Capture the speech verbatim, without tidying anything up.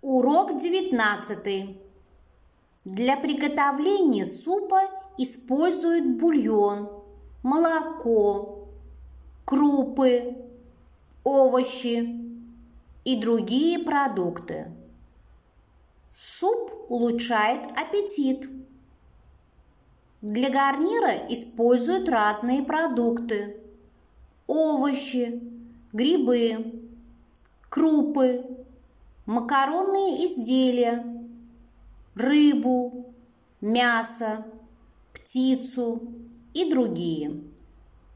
Урок девятнадцатый. Для приготовления супа используют бульон, молоко, крупы, овощи и другие продукты. Суп улучшает аппетит. Для гарнира используют разные продукты: овощи, грибы, крупы, макаронные изделия, рыбу, мясо, птицу и другие.